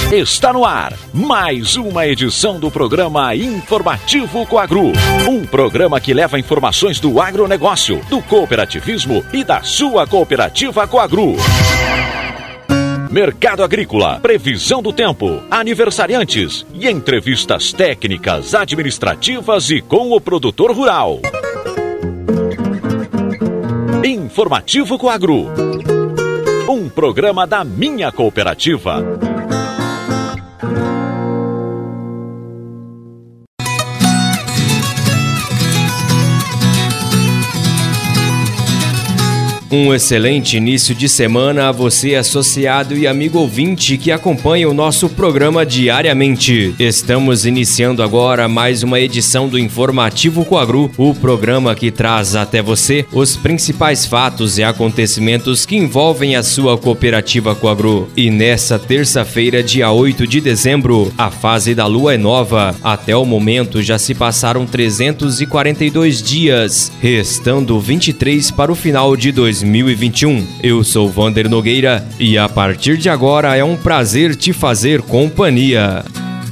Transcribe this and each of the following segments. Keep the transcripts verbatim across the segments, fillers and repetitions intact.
Está no ar mais uma edição do programa Informativo Coagro. Um programa que leva informações do agronegócio, do cooperativismo e da sua cooperativa Coagro. Mercado agrícola, previsão do tempo, aniversariantes e entrevistas técnicas, administrativas e com o produtor rural. Informativo Coagro. Um programa da minha cooperativa. Um excelente início de semana a você, associado e amigo ouvinte que acompanha o nosso programa diariamente. Estamos iniciando agora mais uma edição do Informativo Coagro, o programa que traz até você os principais fatos e acontecimentos que envolvem a sua cooperativa Coagro. E nessa terça-feira, dia oito de dezembro, a fase da lua é nova. Até o momento já se passaram trezentos e quarenta e dois dias, restando vinte e três para o final de dois mil e vinte e um. Eu sou Vander Nogueira e a partir de agora é um prazer te fazer companhia.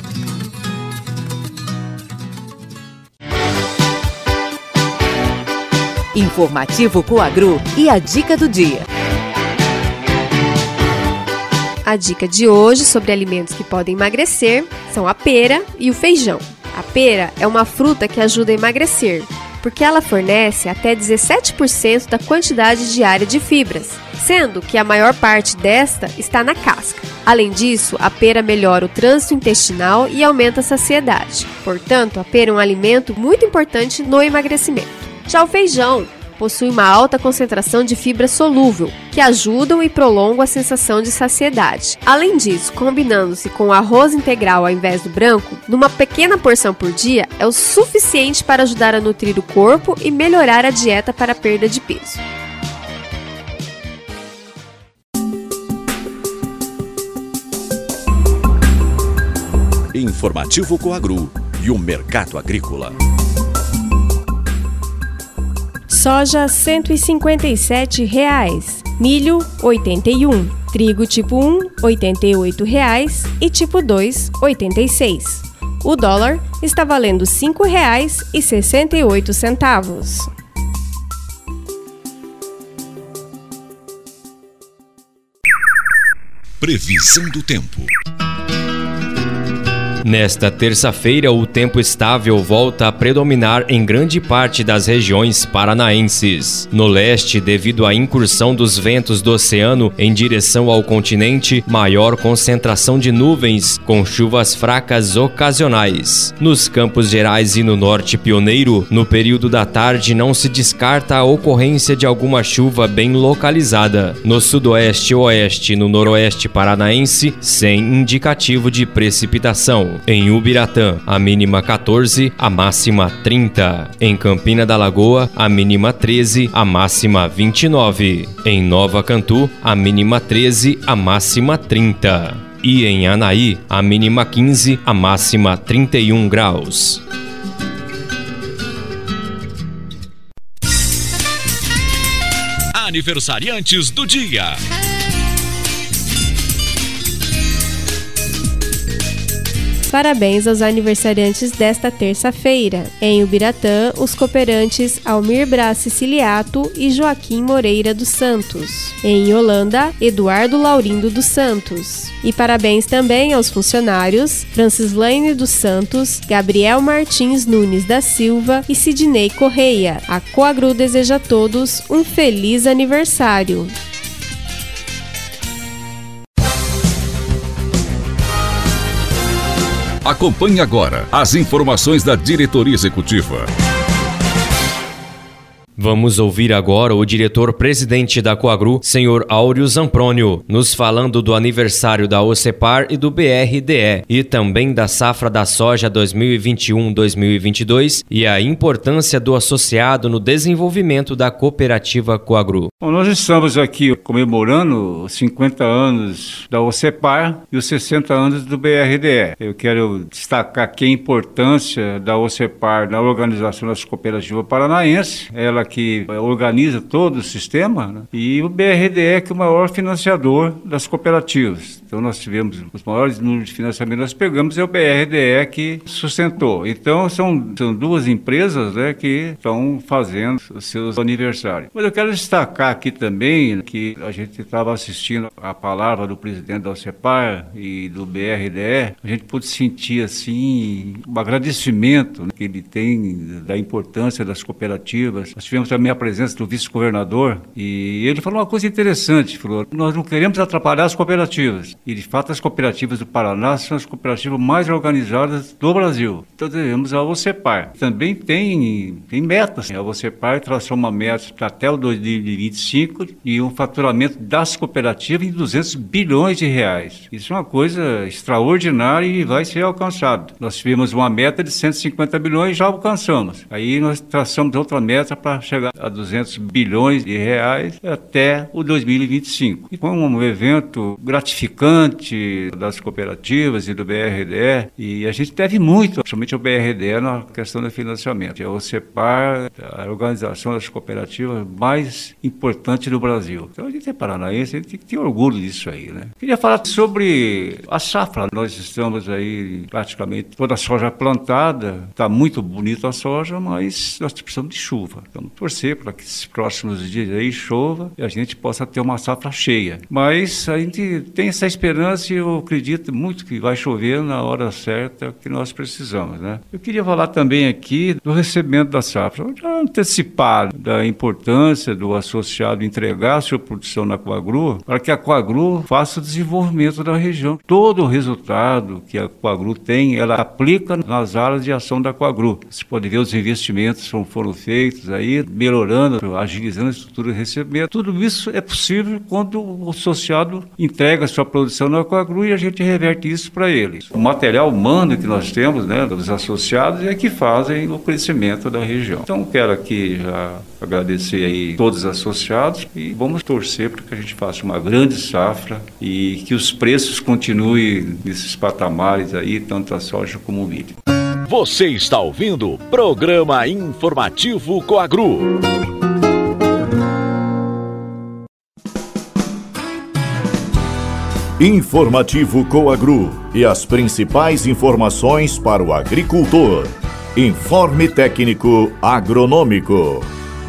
Informativo Coagro e a dica do dia. A dica de hoje sobre alimentos que podem emagrecer são a pera e o feijão. A pera é uma fruta que ajuda a emagrecer, porque ela fornece até dezessete por cento da quantidade diária de fibras, sendo que a maior parte desta está na casca. Além disso, a pera melhora o trânsito intestinal e aumenta a saciedade. Portanto, a pera é um alimento muito importante no emagrecimento. Já o feijão possui uma alta concentração de fibra solúvel, que ajudam e prolongam a sensação de saciedade. Além disso, combinando-se com o arroz integral ao invés do branco, numa pequena porção por dia, é o suficiente para ajudar a nutrir o corpo e melhorar a dieta para a perda de peso. Informativo Coagro e o mercado agrícola. Soja cento e cinquenta e sete reais, milho oitenta e um, trigo tipo um oitenta e oito reais e tipo dois oitenta e seis. O dólar está valendo cinco reais e sessenta e oito centavos. Previsão do tempo. Nesta terça-feira, o tempo estável volta a predominar em grande parte das regiões paranaenses. No leste, devido à incursão dos ventos do oceano em direção ao continente, maior concentração de nuvens, com chuvas fracas ocasionais. Nos Campos Gerais e no norte pioneiro, no período da tarde não se descarta a ocorrência de alguma chuva bem localizada. No sudoeste, oeste e no noroeste paranaense, sem indicativo de precipitação. Em Ubiratã, a mínima quatorze, a máxima trinta. Em Campina da Lagoa, a mínima treze, a máxima vinte e nove. Em Nova Cantu, a mínima treze, a máxima trinta. E em Anaí, a mínima quinze, a máxima trinta e um graus. Aniversariantes do dia. Parabéns aos aniversariantes desta terça-feira. Em Ubiratã, os cooperantes Almir Braz Siciliato e Joaquim Moreira dos Santos. Em Holanda, Eduardo Laurindo dos Santos. E parabéns também aos funcionários Francislaine dos Santos, Gabriel Martins Nunes da Silva e Sidney Correia. A Coagro deseja a todos um feliz aniversário. Acompanhe agora as informações da diretoria executiva. Vamos ouvir agora o diretor-presidente da Coagro, senhor Áureo Zamprônio, nos falando do aniversário da OCEPAR e do B R D E, e também da safra da soja dois mil e vinte e um a dois mil e vinte e dois e a importância do associado no desenvolvimento da cooperativa Coagro. Bom, nós estamos aqui comemorando os cinquenta anos da OCEPAR e os sessenta anos do B R D E. Eu quero destacar aqui a importância da OCEPAR na organização das cooperativas paranaenses, ela que organiza todo o sistema, né? E o B R D E, que é o maior financiador das cooperativas. Então nós tivemos os maiores números de financiamento, nós pegamos, é o B R D E que sustentou. Então são, são duas empresas, né, que estão fazendo os seus aniversários. Mas eu quero destacar aqui também que a gente estava assistindo a palavra do presidente da OCEPAR e do B R D E, a gente pôde sentir assim um agradecimento, né, que ele tem da importância das cooperativas. Nós tivemos também a presença do vice-governador e ele falou uma coisa interessante, falou, nós não queremos atrapalhar as cooperativas. E, de fato, as cooperativas do Paraná são as cooperativas mais organizadas do Brasil. Então, devemos a OCEPAR. Também tem, tem metas. A OCEPAR traçou uma meta até o dois mil e vinte e cinco e um faturamento das cooperativas em duzentos bilhões de reais. Isso é uma coisa extraordinária e vai ser alcançado. Nós tivemos uma meta de cento e cinquenta bilhões e já alcançamos. Aí nós traçamos outra meta para chegar a duzentos bilhões de reais até o dois mil e vinte e cinco. E foi um evento gratificante das cooperativas e do B R D E, e a gente deve muito, principalmente ao B R D E, na questão do financiamento. A OCEPAR, a organização das cooperativas mais importante do Brasil. Então a gente é paranaense, a gente tem que ter orgulho disso aí, né? Queria falar sobre a safra. Nós estamos aí praticamente toda a soja plantada, está muito bonita a soja, mas nós precisamos de chuva. Vamos torcer para que esses próximos dias aí chova e a gente possa ter uma safra cheia. Mas a gente tem essa esperança e eu acredito muito que vai chover na hora certa que nós precisamos, né? Eu queria falar também aqui do recebimento da safra. Já antecipar da importância do associado entregar a sua produção na Coagru para que a Coagru faça o desenvolvimento da região. Todo o resultado que a Coagru tem, ela aplica nas áreas de ação da Coagru. Você pode ver os investimentos que foram feitos aí, melhorando, agilizando a estrutura de recebimento. Tudo isso é possível quando o associado entrega a sua produção na Coagru e a gente reverte isso para eles. O material humano que nós temos, né, dos associados, é que fazem o crescimento da região. Então, quero aqui já agradecer aí todos os associados e vamos torcer para que a gente faça uma grande safra e que os preços continuem nesses patamares aí, tanto a soja como o milho. Você está ouvindo o Programa Informativo Coagru. Informativo Coagru e as principais informações para o agricultor. Informe técnico agronômico.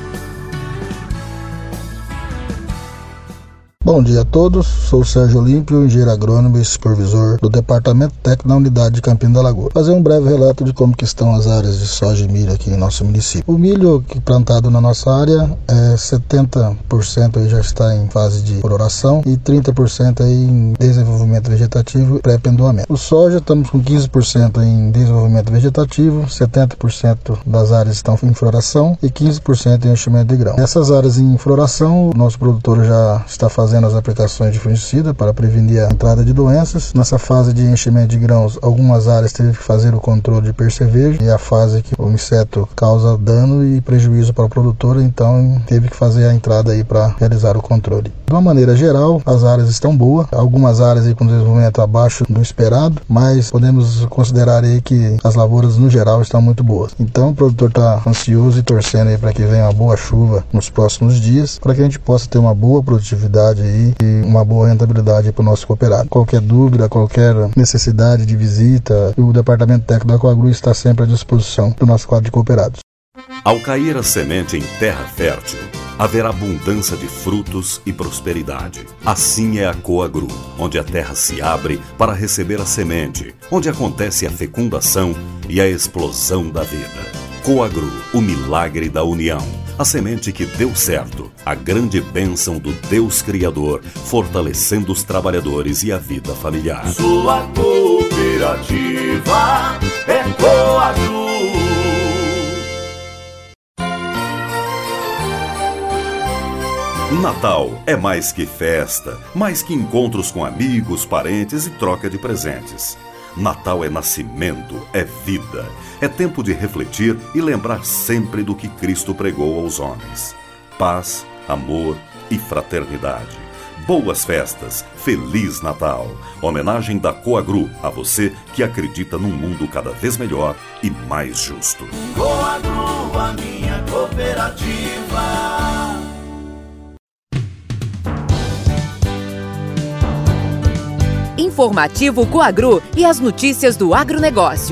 Bom dia a todos, sou o Sérgio Olímpio, engenheiro agrônomo e supervisor do Departamento Técnico da Unidade de Campina da Lagoa. Vou fazer um breve relato de como que estão as áreas de soja e milho aqui em nosso município. O milho que plantado na nossa área, é setenta por cento aí já está em fase de floração e trinta por cento aí em desenvolvimento vegetativo e pré-pendoamento. O soja estamos com quinze por cento em desenvolvimento vegetativo, setenta por cento das áreas estão em floração e quinze por cento em enchimento de grão. Nessas áreas em floração, o nosso produtor já está fazendo as aplicações de fungicida para prevenir a entrada de doenças. Nessa fase de enchimento de grãos, algumas áreas teve que fazer o controle de percevejo, e a fase que o inseto causa dano e prejuízo para o produtor, então teve que fazer a entrada aí para realizar o controle. De uma maneira geral, as áreas estão boas, algumas áreas aí com desenvolvimento abaixo do esperado, mas podemos considerar aí que as lavouras no geral estão muito boas. Então o produtor está ansioso e torcendo aí para que venha uma boa chuva nos próximos dias, para que a gente possa ter uma boa produtividade aí e uma boa rentabilidade para o nosso cooperado. Qualquer dúvida, qualquer necessidade de visita, o Departamento Técnico da Coagru está sempre à disposição do nosso quadro de cooperados. Ao cair a semente em terra fértil, haverá abundância de frutos e prosperidade. Assim é a Coagru, onde a terra se abre para receber a semente, onde acontece a fecundação e a explosão da vida. Coagru, o milagre da união. A semente que deu certo, a grande bênção do Deus Criador, fortalecendo os trabalhadores e a vida familiar. Sua cooperativa é Coagru. Natal é mais que festa, mais que encontros com amigos, parentes e troca de presentes. Natal é nascimento, é vida. É tempo de refletir e lembrar sempre do que Cristo pregou aos homens. Paz, amor e fraternidade. Boas festas, Feliz Natal. Homenagem da Coagru a você que acredita num mundo cada vez melhor e mais justo. Coagru, a minha cooperativa. Informativo Coagro e as notícias do agronegócio.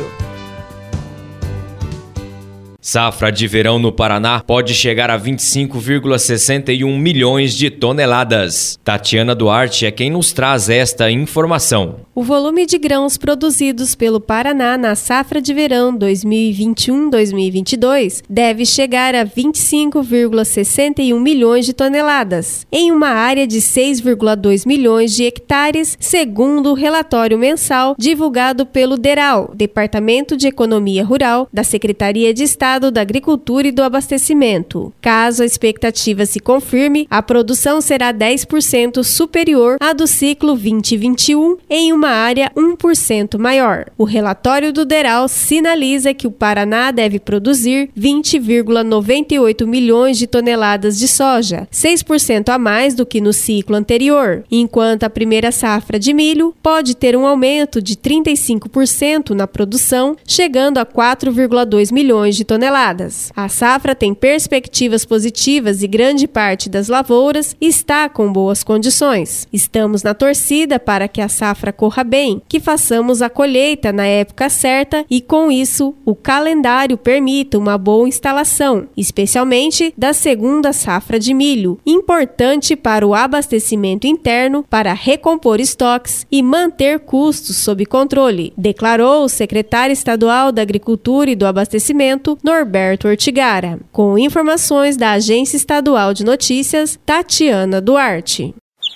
Safra de verão no Paraná pode chegar a vinte e cinco vírgula sessenta e um milhões de toneladas. Tatiana Duarte é quem nos traz esta informação. O volume de grãos produzidos pelo Paraná na safra de verão dois mil e vinte e um dois mil e vinte e dois deve chegar a vinte e cinco vírgula sessenta e um milhões de toneladas, em uma área de seis vírgula dois milhões de hectares, segundo o relatório mensal divulgado pelo DERAL, Departamento de Economia Rural, da Secretaria de Estado da Agricultura e do Abastecimento. Caso a expectativa se confirme, a produção será dez por cento superior à do ciclo vinte vinte e um, em uma área um por cento maior. O relatório do DERAL sinaliza que o Paraná deve produzir vinte vírgula noventa e oito milhões de toneladas de soja, seis por cento a mais do que no ciclo anterior, enquanto a primeira safra de milho pode ter um aumento de trinta e cinco por cento na produção, chegando a quatro vírgula dois milhões de toneladas. A safra tem perspectivas positivas e grande parte das lavouras está com boas condições. Estamos na torcida para que a safra corra bem, que façamos a colheita na época certa e, com isso, o calendário permita uma boa instalação, especialmente da segunda safra de milho, importante para o abastecimento interno, para recompor estoques e manter custos sob controle, declarou o secretário estadual da Agricultura e do Abastecimento, Norberto Ortigara. Com informações da Agência Estadual de Notícias, Tatiana Duarte.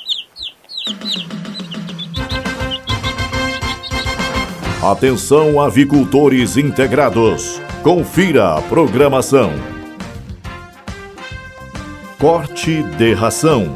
Atenção, avicultores integrados. Confira a programação. Corte de ração.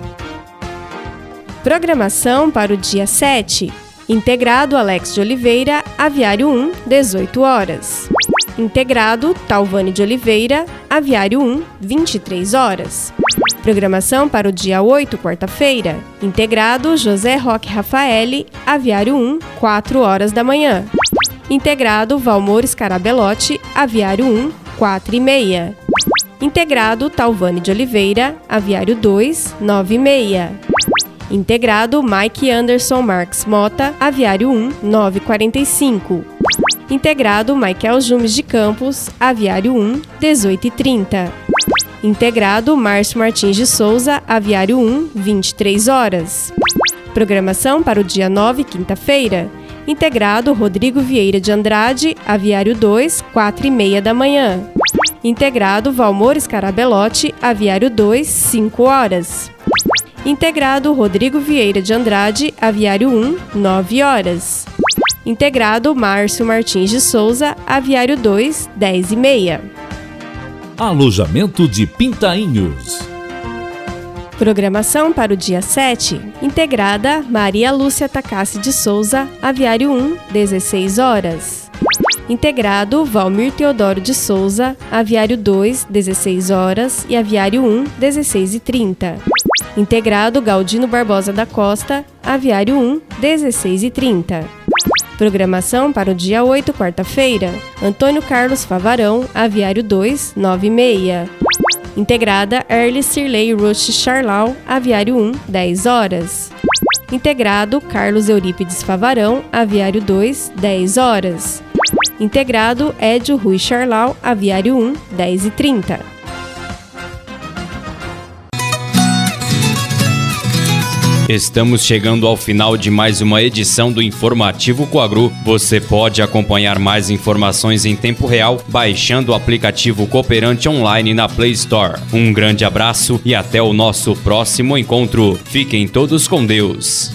Programação para o dia sete. Integrado Alex de Oliveira, Aviário um, dezoito horas. Integrado Talvani de Oliveira, Aviário um, vinte e três horas. Programação para o dia oito, quarta-feira. Integrado José Roque Rafaeli, Aviário um, quatro horas da manhã. Integrado Valmor Scarabelotti, Aviário um, quatro e meia. Integrado Talvani de Oliveira, Aviário dois, nove e meia. Integrado Mike Anderson Marques Mota, Aviário um, nove e quarenta e cinco. Integrado Michael Jumes de Campos, Aviário um, dezoito e trinta. Integrado Márcio Martins de Souza, Aviário um, vinte e três horas. Programação para o dia nove, quinta-feira. Integrado Rodrigo Vieira de Andrade, Aviário dois, quatro e meia da manhã. Integrado Valmor Scarabelotti, Aviário dois, cinco horas. Integrado Rodrigo Vieira de Andrade, Aviário um, nove horas. Integrado Márcio Martins de Souza, Aviário dois, dez e meia. Alojamento de Pintainhos. Programação para o dia sete. Integrada Maria Lúcia Takassi de Souza, Aviário um, dezesseis horas. Integrado Valmir Teodoro de Souza, Aviário dois, dezesseis horas e Aviário um, dezesseis e trinta. Integrado Galdino Barbosa da Costa, Aviário um, dezesseis e trinta. Programação para o dia oito, quarta-feira. Antônio Carlos Favarão, Aviário dois, nove e meia. Integrada Early Sirley Rush Charlau, Aviário um, dez horas. Integrado Carlos Eurípides Favarão, Aviário dois, dez horas. Integrado Edio Rui Charlau, Aviário um, dez e trinta. Estamos chegando ao final de mais uma edição do Informativo Coagro. Você pode acompanhar mais informações em tempo real baixando o aplicativo Cooperante Online na Play Store. Um grande abraço e até o nosso próximo encontro. Fiquem todos com Deus.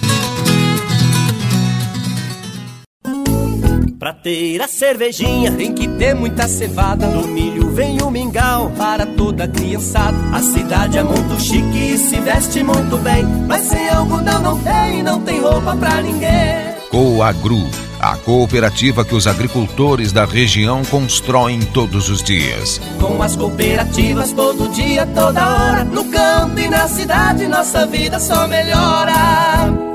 Pra ter a cervejinha tem que ter muita cevada. Do milho vem o mingau para toda a criançada. A cidade é muito chique e se veste muito bem, mas sem algodão não tem, não tem roupa pra ninguém. Coagro, a cooperativa que os agricultores da região constroem todos os dias. Com as cooperativas todo dia, toda hora, no campo e na cidade, nossa vida só melhora.